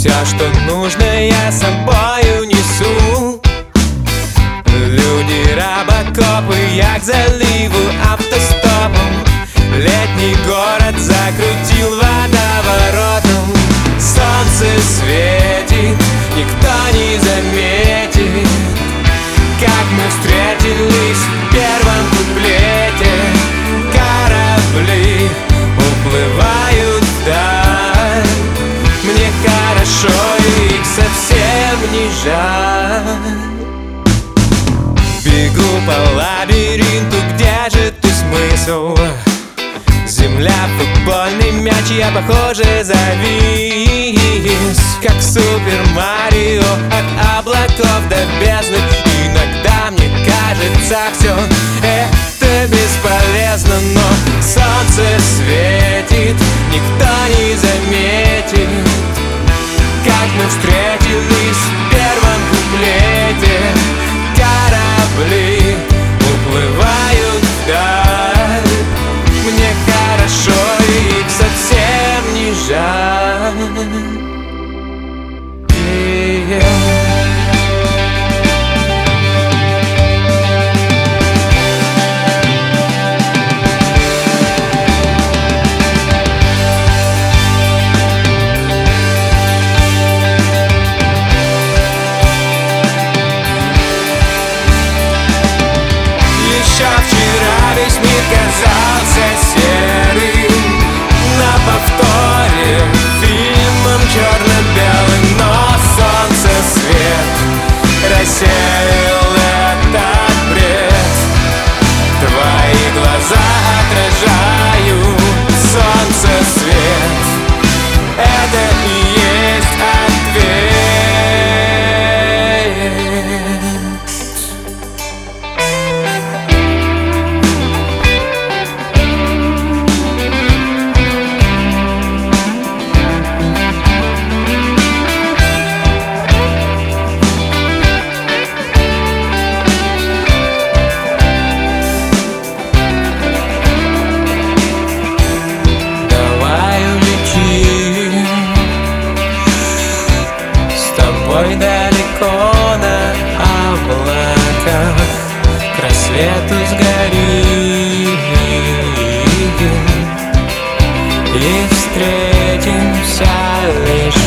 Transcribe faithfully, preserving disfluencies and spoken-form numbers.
Все, что нужно, я с собою несу. Люди, робокопы, я к заливу автостопом. Летний город закрутил водоворотом. Солнце светит, никто не заметит, как мы встретились в первом куплете. Корабли уплывают вдаль, мне хорошо, их совсем не жаль. Бегу по лабиринту, где же ты, смысл? Земля, футбольный мяч, я, похоже, завис, как Супер Марио, от облаков до бездны. Иногда мне кажется, все это бесполезно, но солнце светит, никто не заметит, как мы встретились в первом куплете. Корабли уплывают вдаль, мне хорошо, их совсем не жаль. Yeah. Вчера весь мир казался серым, на повторе фильмом черно-белым, но солнце свет рассеял этот бред. Твои глаза отражают солнце свет, это и есть ответ. Ой, далеко на облаках к рассвету сгорим и встретимся лишь